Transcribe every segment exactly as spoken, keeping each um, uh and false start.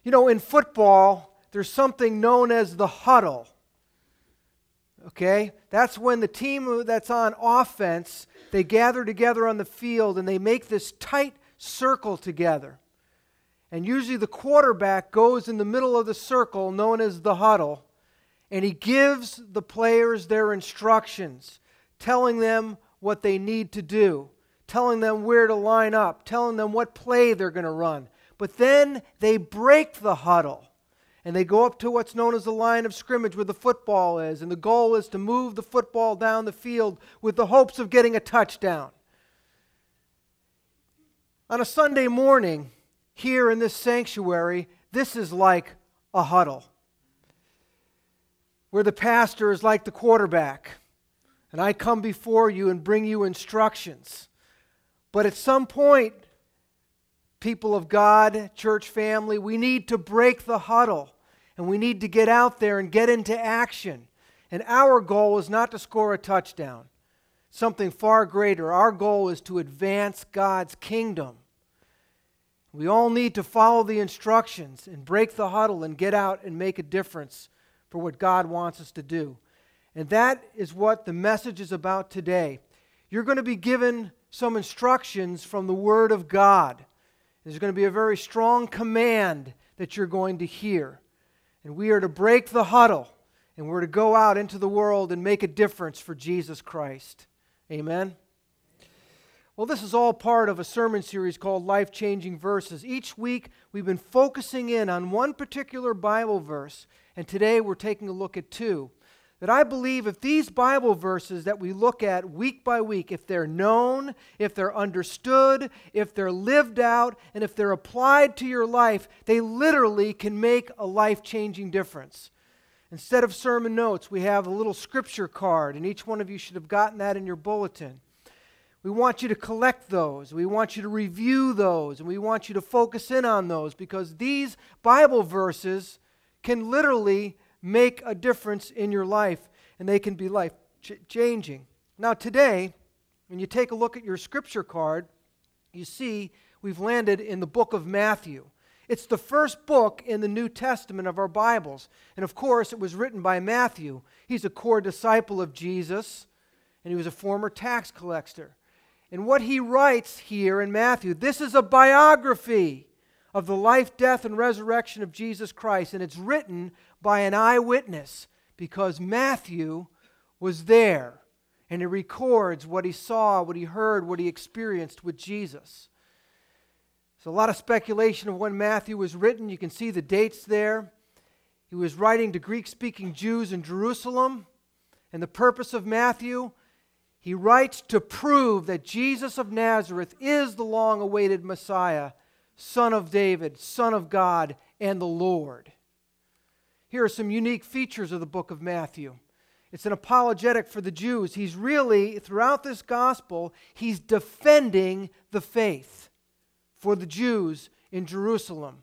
You know, in football, there's something known as the huddle. Okay? That's when the team that's on offense, they gather together on the field and they make this tight circle together. And usually the quarterback goes in the middle of the circle, known as the huddle, and he gives the players their instructions, telling them what they need to do, telling them where to line up, telling them what play they're going to run. But then they break the huddle, and they go up to what's known as the line of scrimmage where the football is, and the goal is to move the football down the field with the hopes of getting a touchdown. On a Sunday morning, here in this sanctuary, this is like a huddle, where the pastor is like the quarterback, and I come before you and bring you instructions. But at some point, people of God, church family, we need to break the huddle, and we need to get out there and get into action. And our goal is not to score a touchdown, something far greater. Our goal is to advance God's kingdom. We all need to follow the instructions and break the huddle and get out and make a difference for what God wants us to do. And that is what the message is about today. You're going to be given some instructions from the Word of God. There's going to be a very strong command that you're going to hear. And we are to break the huddle, and we're to go out into the world and make a difference for Jesus Christ. Amen? Well, this is all part of a sermon series called Life-Changing Verses. Each week, we've been focusing in on one particular Bible verse, and today we're taking a look at two. That I believe if these Bible verses that we look at week by week, if they're known, if they're understood, if they're lived out, and if they're applied to your life, they literally can make a life-changing difference. Instead of sermon notes, we have a little scripture card, and each one of you should have gotten that in your bulletin. We want you to collect those. We want you to review those, and we want you to focus in on those, because these Bible verses can literally make a difference in your life, and they can be life-changing. Now today, when you take a look at your scripture card, you see we've landed in the book of Matthew. It's the first book in the New Testament of our Bibles. And of course, it was written by Matthew. He's a core disciple of Jesus, and he was a former tax collector. And what he writes here in Matthew, this is a biography of the life, death, and resurrection of Jesus Christ. And it's written by an eyewitness, because Matthew was there. And he records what he saw, what he heard, what he experienced with Jesus. There's a lot of speculation of when Matthew was written. You can see the dates there. He was writing to Greek-speaking Jews in Jerusalem. And the purpose of Matthew, he writes to prove that Jesus of Nazareth is the long-awaited Messiah, Son of David, Son of God, and the Lord. Here are some unique features of the book of Matthew. It's an apologetic for the Jews. He's really, throughout this gospel, he's defending the faith for the Jews in Jerusalem.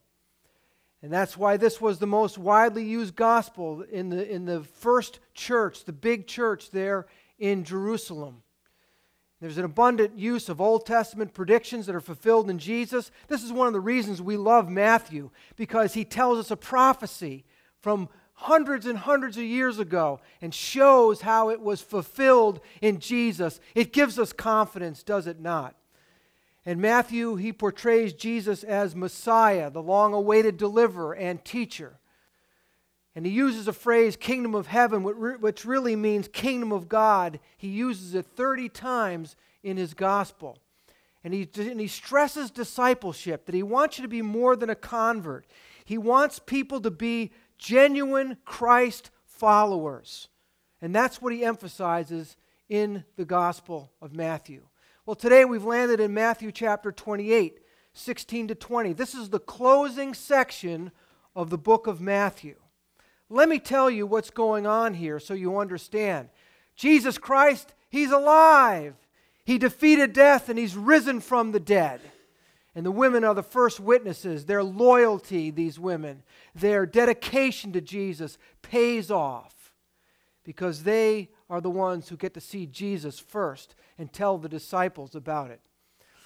And that's why this was the most widely used gospel in the, in the first church, the big church there in Jerusalem. There's an abundant use of Old Testament predictions that are fulfilled in Jesus. This is one of the reasons we love Matthew, because he tells us a prophecy from hundreds and hundreds of years ago and shows how it was fulfilled in Jesus. It gives us confidence, does it not? And Matthew, he portrays Jesus as Messiah, the long-awaited deliverer and teacher. And he uses a phrase, kingdom of heaven, which really means kingdom of God. He uses it thirty times in his gospel. And he, and he stresses discipleship, that he wants you to be more than a convert. He wants people to be genuine Christ followers. And that's what he emphasizes in the Gospel of Matthew. Well, today we've landed in Matthew chapter twenty-eight, sixteen to twenty. This is the closing section of the book of Matthew. Let me tell you what's going on here so you understand. Jesus Christ, he's alive. He defeated death and he's risen from the dead. And the women are the first witnesses. Their loyalty, these women, their dedication to Jesus pays off, because they are the ones who get to see Jesus first and tell the disciples about it.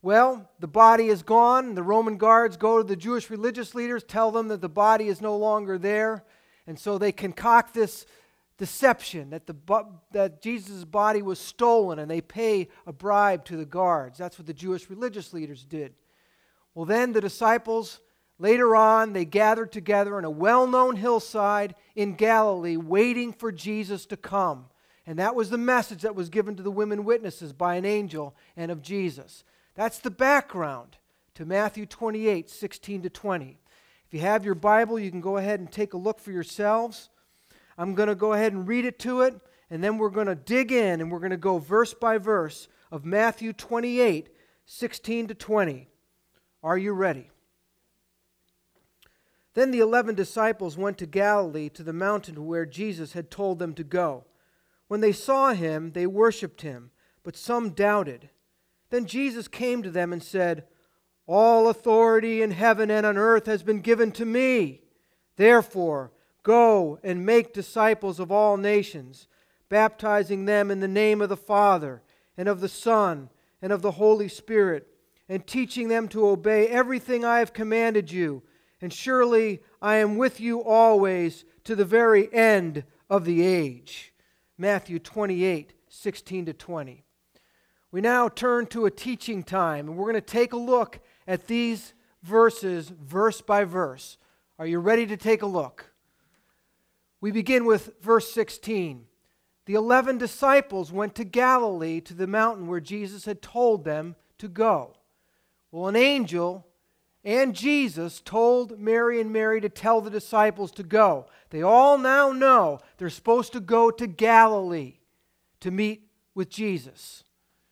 Well, the body is gone. The Roman guards go to the Jewish religious leaders, tell them that the body is no longer there. And so they concoct this deception that the that Jesus' body was stolen, and they pay a bribe to the guards. That's what the Jewish religious leaders did. Well, then the disciples, later on, they gathered together on a well-known hillside in Galilee, waiting for Jesus to come. And that was the message that was given to the women witnesses by an angel and of Jesus. That's the background to Matthew twenty-eight, sixteen to twenty. If you have your Bible, you can go ahead and take a look for yourselves. I'm going to go ahead and read it to it, and then we're going to dig in, and we're going to go verse by verse of Matthew twenty-eight, sixteen to twenty. Are you ready? Then the eleven disciples went to Galilee, to the mountain where Jesus had told them to go. When they saw him, they worshipped him, but some doubted. Then Jesus came to them and said, "All authority in heaven and on earth has been given to me. Therefore, go and make disciples of all nations, baptizing them in the name of the Father, and of the Son, and of the Holy Spirit, and teaching them to obey everything I have commanded you. And surely I am with you always to the very end of the age." Matthew twenty-eight, sixteen to twenty. We now turn to a teaching time, and we're going to take a look at these verses, verse by verse. Are you ready to take a look? We begin with verse sixteen. The eleven disciples went to Galilee, to the mountain where Jesus had told them to go. Well, an angel and Jesus told Mary and Mary to tell the disciples to go. They all now know they're supposed to go to Galilee to meet with Jesus.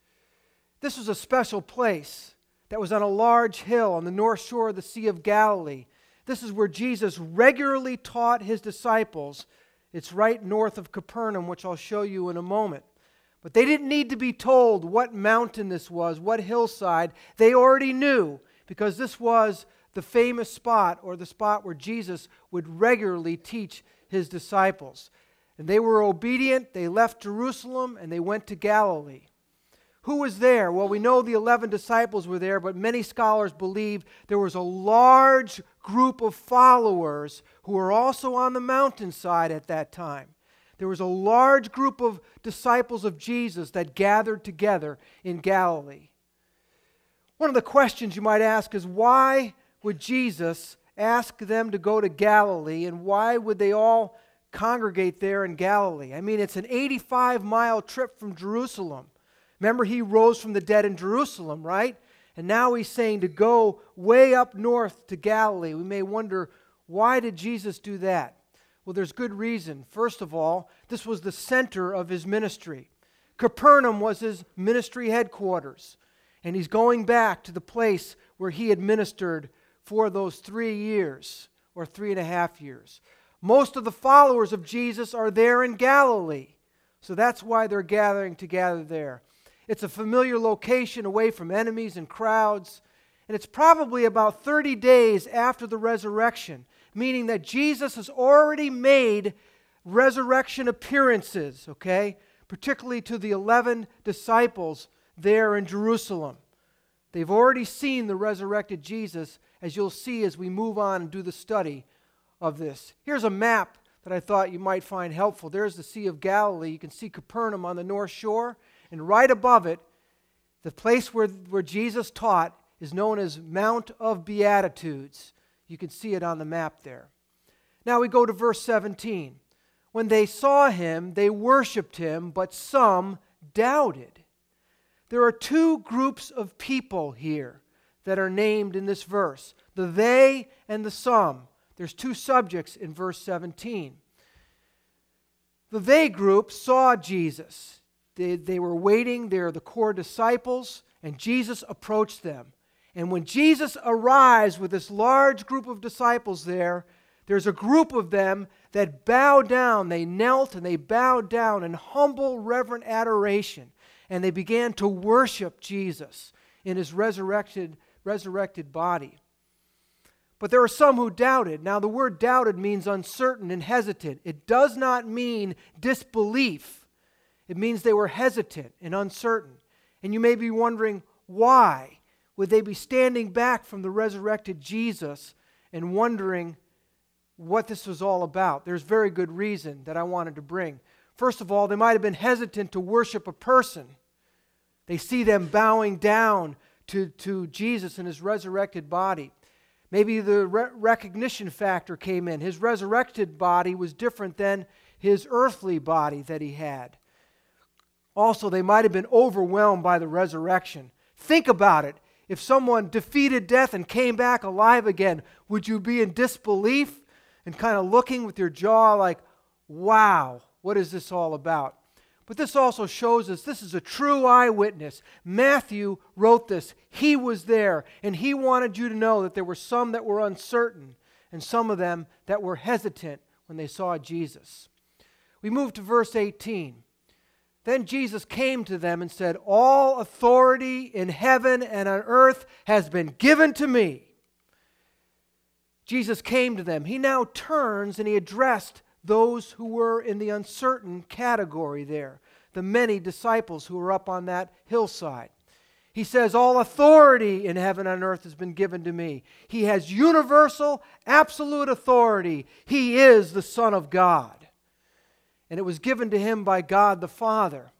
This was a special place that was on a large hill on the north shore of the Sea of Galilee. This is where Jesus regularly taught his disciples. It's right north of Capernaum, which I'll show you in a moment. But they didn't need to be told what mountain this was, what hillside. They already knew, because this was the famous spot, or the spot where Jesus would regularly teach his disciples. And they were obedient. They left Jerusalem and they went to Galilee. Who was there? Well, we know the eleven disciples were there, but many scholars believe there was a large group of followers who were also on the mountainside at that time. There was a large group of disciples of Jesus that gathered together in Galilee. One of the questions you might ask is, why would Jesus ask them to go to Galilee, and why would they all congregate there in Galilee? I mean, it's an eighty-five mile trip from Jerusalem. Remember, he rose from the dead in Jerusalem, right? And now he's saying to go way up north to Galilee. We may wonder, why did Jesus do that? Well, there's good reason. First of all, this was the center of his ministry. Capernaum was his ministry headquarters. And he's going back to the place where he had ministered for those three years, or three and a half years. Most of the followers of Jesus are there in Galilee. So that's why they're gathering together there. It's a familiar location away from enemies and crowds. And it's probably about thirty days after the resurrection, meaning that Jesus has already made resurrection appearances, okay? Particularly to the eleven disciples there in Jerusalem. They've already seen the resurrected Jesus, as you'll see as we move on and do the study of this. Here's a map that I thought you might find helpful. There's the Sea of Galilee. You can see Capernaum on the north shore, and right above it, the place where, where Jesus taught is known as Mount of Beatitudes. You can see it on the map there. Now we go to verse seventeen. When they saw him, they worshipped him, but some doubted. There are two groups of people here that are named in this verse, the they and the some. There's two subjects in verse seventeen. The they group saw Jesus. They, they were waiting. They're the core disciples, and Jesus approached them. And when Jesus arrives with this large group of disciples there, there's a group of them that bow down. They knelt and they bowed down in humble, reverent adoration. And they began to worship Jesus in his resurrected, resurrected body. But there are some who doubted. Now, the word doubted means uncertain and hesitant. It does not mean disbelief. It means they were hesitant and uncertain. And you may be wondering, why? would they be standing back from the resurrected Jesus and wondering what this was all about? There's very good reason that I wanted to bring. First of all, they might have been hesitant to worship a person. They see them bowing down to, to Jesus and his resurrected body. Maybe the re- recognition factor came in. His resurrected body was different than his earthly body that he had. Also, they might have been overwhelmed by the resurrection. Think about it. If someone defeated death and came back alive again, would you be in disbelief and kind of looking with your jaw like, wow, what is this all about? But this also shows us this is a true eyewitness. Matthew wrote this. He was there, and he wanted you to know that there were some that were uncertain and some of them that were hesitant when they saw Jesus. We move to verse eighteen. Then Jesus came to them and said, all authority in heaven and on earth has been given to me. Jesus came to them. He now turns and he addressed those who were in the uncertain category there, the many disciples who were up on that hillside. He says, all authority in heaven and earth has been given to me. He has universal, absolute authority. He is the Son of God. And it was given to him by God the Father.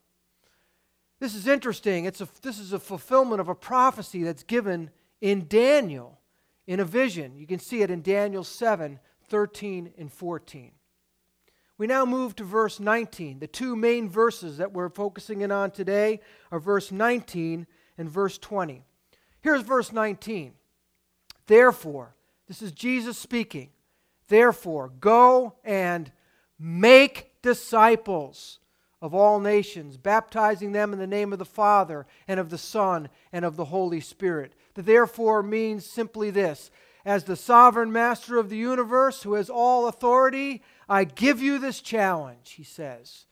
This is interesting. It's a, this is a fulfillment of a prophecy that's given in Daniel in a vision. You can see it in Daniel seven, thirteen and fourteen. We now move to verse nineteen. The two main verses that we're focusing in on today are verse nineteen and verse twenty. Here's verse nineteen. Therefore, this is Jesus speaking. Therefore, go and make disciples of all nations, baptizing them in the name of the Father and of the Son and of the Holy Spirit. The therefore means simply this: as the sovereign master of the universe who has all authority, I give you this challenge, he says.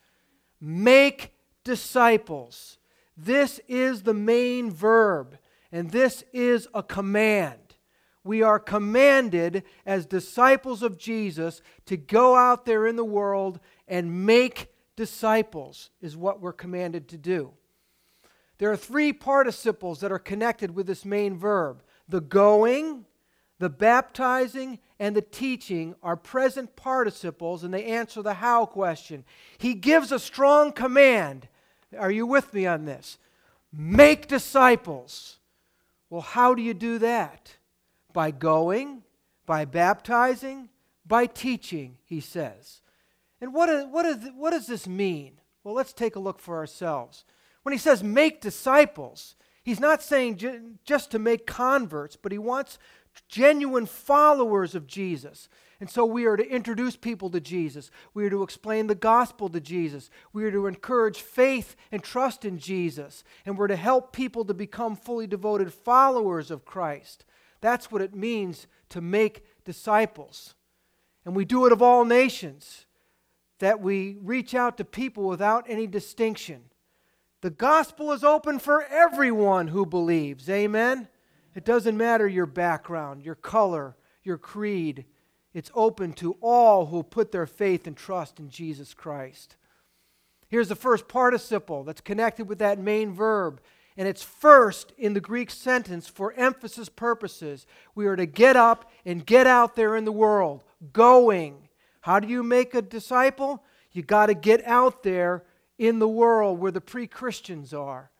Make disciples. This is the main verb, and this is a command. We are commanded as disciples of Jesus to go out there in the world and make disciples, is what we're commanded to do. There are three participles that are connected with this main verb. The going, the baptizing, and the teaching are present participles, and they answer the how question. He gives a strong command. Are you with me on this? Make disciples. Well, how do you do that? By going, by baptizing, by teaching, he says. And what, is, what, is, what does this mean? Well, let's take a look for ourselves. When he says make disciples, he's not saying ju- just to make converts, but he wants genuine followers of Jesus. And so we are to introduce people to Jesus. We are to explain the gospel to Jesus. We are to encourage faith and trust in Jesus. And we're to help people to become fully devoted followers of Christ. That's what it means to make disciples. And we do it of all nations, that we reach out to people without any distinction. The gospel is open for everyone who believes. Amen? It doesn't matter your background, your color, your creed. It's open to all who put their faith and trust in Jesus Christ. Here's the first participle that's connected with that main verb. And it's first in the Greek sentence for emphasis purposes. We are to get up and get out there in the world, going. How do you make a disciple? You got to get out there in the world where the pre-Christians are.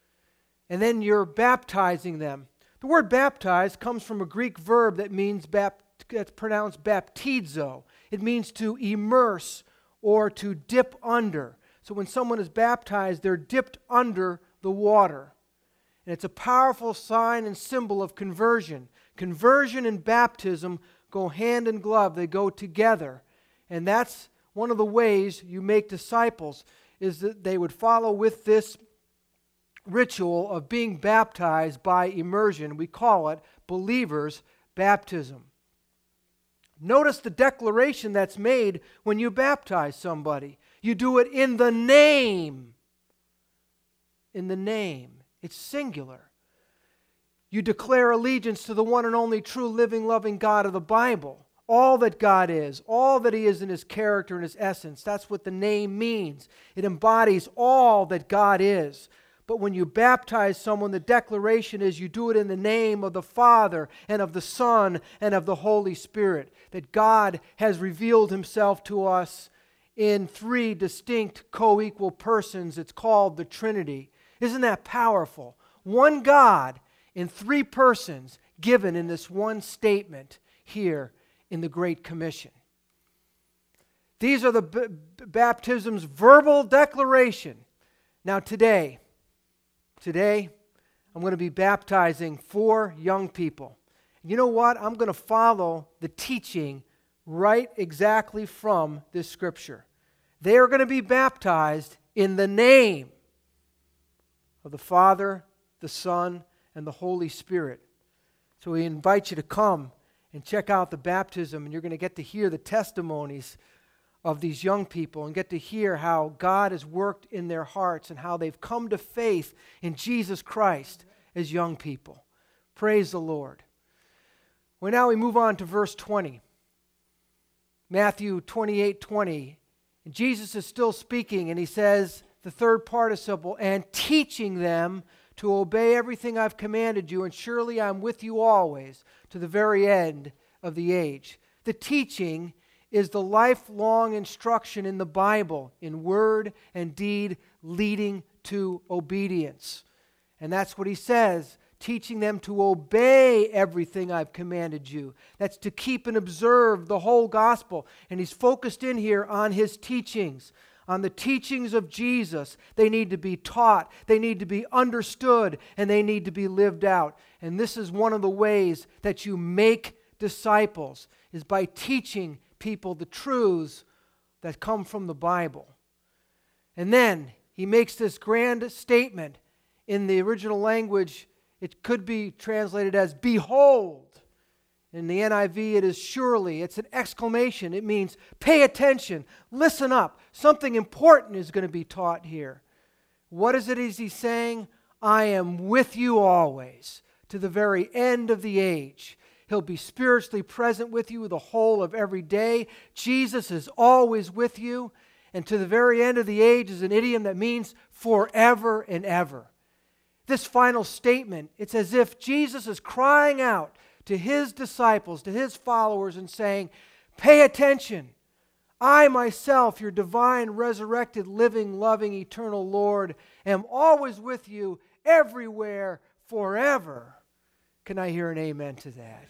And then you're baptizing them. The word baptize comes from a Greek verb that means bap- that's pronounced baptizo. It means to immerse or to dip under. So when someone is baptized, they're dipped under the water. And it's a powerful sign and symbol of conversion. Conversion and baptism go hand in glove. They go together. And that's one of the ways you make disciples, is that they would follow with this ritual of being baptized by immersion. We call it believers' baptism. Notice the declaration that's made when you baptize somebody. You do it in the name. In the name. It's singular. You declare allegiance to the one and only true living, loving God of the Bible. All that God is, all that He is in His character and His essence. That's what the name means. It embodies all that God is. But when you baptize someone, the declaration is you do it in the name of the Father and of the Son and of the Holy Spirit. That God has revealed himself to us in three distinct co-equal persons. It's called the Trinity. Isn't that powerful? One God in three persons given in this one statement here in the Great Commission. These are the b- b- baptism's verbal declaration. Now today, today, I'm going to be baptizing four young people. You know what? I'm going to follow the teaching right exactly from this scripture. They are going to be baptized in the name of the Father, the Son, and the Holy Spirit. So we invite you to come and check out the baptism, and you're going to get to hear the testimonies of these young people and get to hear how God has worked in their hearts and how they've come to faith in Jesus Christ as young people. Praise the Lord. Well, now we move on to verse twenty. Matthew twenty-eight twenty. And Jesus is still speaking, and he says, the third participle, and teaching them to obey everything I've commanded you, and surely I'm with you always to the very end of the age. The teaching is the lifelong instruction in the Bible, in word and deed, leading to obedience. And that's what he says, teaching them to obey everything I've commanded you. That's to keep and observe the whole gospel. And he's focused in here on his teachings, on the teachings of Jesus. They need to be taught, they need to be understood, and they need to be lived out. And this is one of the ways that you make disciples, is by teaching people the truths that come from the Bible. And then he makes this grand statement. In the original language, it could be translated as behold. In the N I V, it is surely. It's an exclamation. It means pay attention, listen up. Something important is going to be taught here. What is it is he saying? I am with you always to the very end of the age. He'll be spiritually present with you the whole of every day. Jesus is always with you. And to the very end of the age is an idiom that means forever and ever. This final statement, it's as if Jesus is crying out to his disciples, to his followers, and saying, pay attention. I myself, your divine, resurrected, living, loving, eternal Lord, am always with you everywhere, forever. Can I hear an amen to that?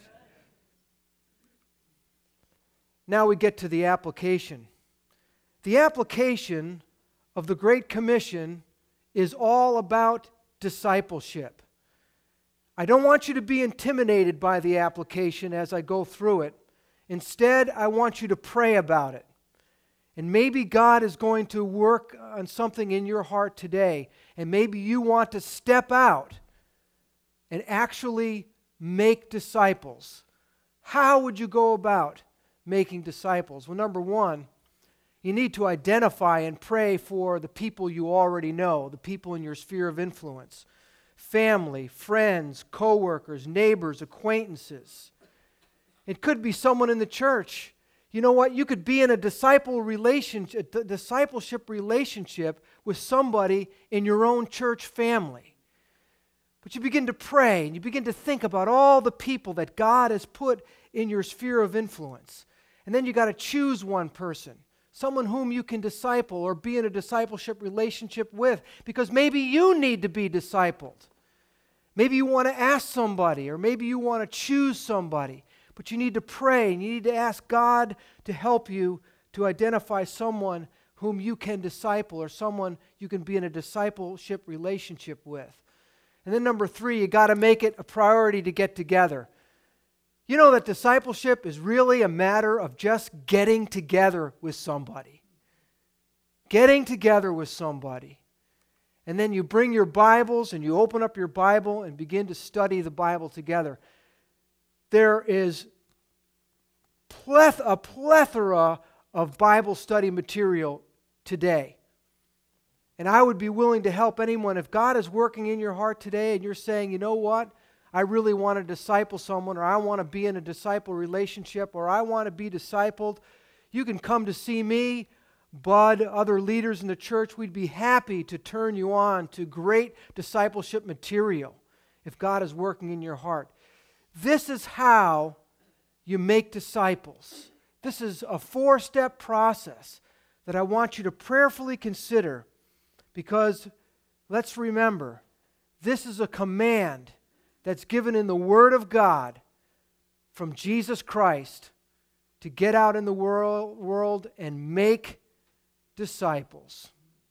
Now we get to the application. The application of the Great Commission is all about discipleship. I don't want you to be intimidated by the application as I go through it. Instead, I want you to pray about it. And maybe God is going to work on something in your heart today, and maybe you want to step out and actually make disciples. How would you go about making disciples? Well, number one, you need to identify and pray for the people you already know, the people in your sphere of influence. Family, friends, co-workers, neighbors, acquaintances. It could be someone in the church. You know what? You could be in a disciple relationship, a discipleship relationship with somebody in your own church family. But you begin to pray and you begin to think about all the people that God has put in your sphere of influence. And then you got to choose one person. Someone whom you can disciple or be in a discipleship relationship with, because maybe you need to be discipled. Maybe you want to ask somebody, or maybe you want to choose somebody, but you need to pray and you need to ask God to help you to identify someone whom you can disciple or someone you can be in a discipleship relationship with. And then number three, you got to make it a priority to get together. You know that discipleship is really a matter of just getting together with somebody. Getting together with somebody. And then you bring your Bibles and you open up your Bible and begin to study the Bible together. There is pleth- a plethora of Bible study material today. And I would be willing to help anyone. If God is working in your heart today and you're saying, you know what? I really want to disciple someone, or I want to be in a disciple relationship, or I want to be discipled, you can come to see me. Bud, other leaders in the church, we'd be happy to turn you on to great discipleship material if God is working in your heart. This is how you make disciples. This is a four-step process that I want you to prayerfully consider, because let's remember, this is a command that's given in the Word of God from Jesus Christ to get out in the world, world and make disciples.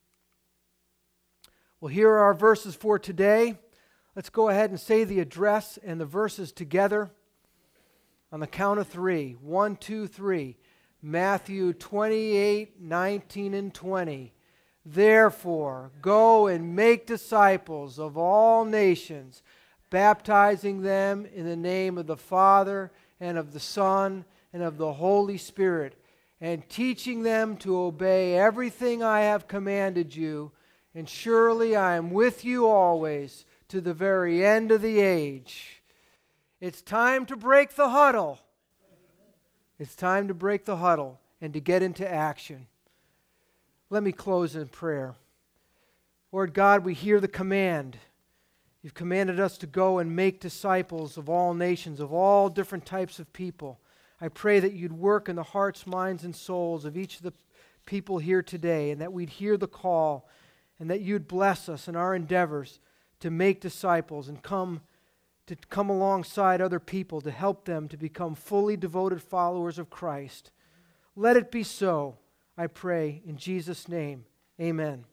Well, here are our verses for today. Let's go ahead and say the address and the verses together on the count of three. One, two, three. Matthew twenty-eight, nineteen, and twenty. Therefore, go and make disciples of all nations, baptizing them in the name of the Father and of the Son and of the Holy Spirit, and teaching them to obey everything I have commanded you. And surely I am with you always to the very end of the age. It's time to break the huddle. It's time to break the huddle and to get into action. Let me close in prayer. Lord God, we hear the command. You've commanded us to go and make disciples of all nations, of all different types of people. I pray that you'd work in the hearts, minds, and souls of each of the people here today, and that we'd hear the call, and that you'd bless us in our endeavors to make disciples and come to come alongside other people to help them to become fully devoted followers of Christ. Let it be so, I pray, in Jesus' name. Amen.